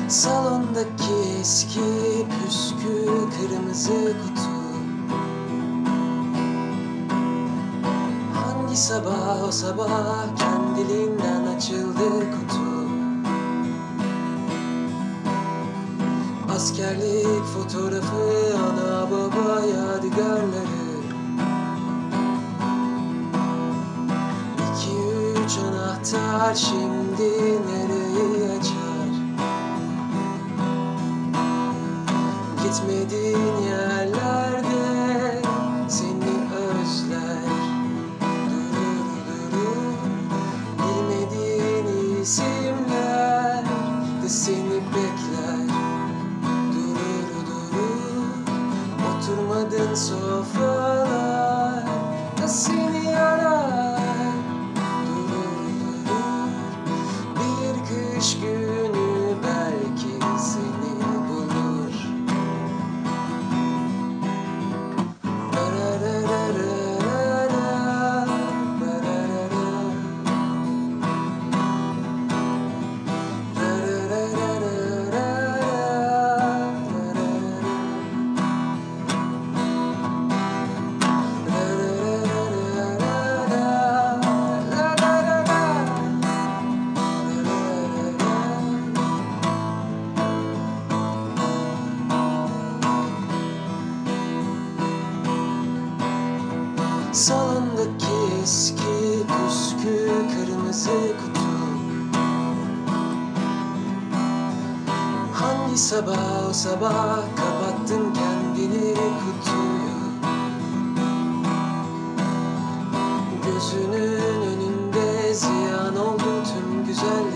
Salondaki eski püskü kırmızı kutu. Hangi sabah o sabah kendiliğinden açıldı kutu. Askerlik fotoğrafı, ana baba yadigarları. 2-3 anahtar şimdi nereyi açar? Gitmediğin yerlerde seni özler. Durur durur, bilmediğin isimler de seni bekler. Durur durur, oturmadığın sofralar da seni arar. Durur durur, bir kış günü belki seni bulur. Salondaki eski püskü kırmızı kutu. Hangi sabah o sabah kapattın kendini kutuyu. Gözünün önünde ziyan oldu tüm güzel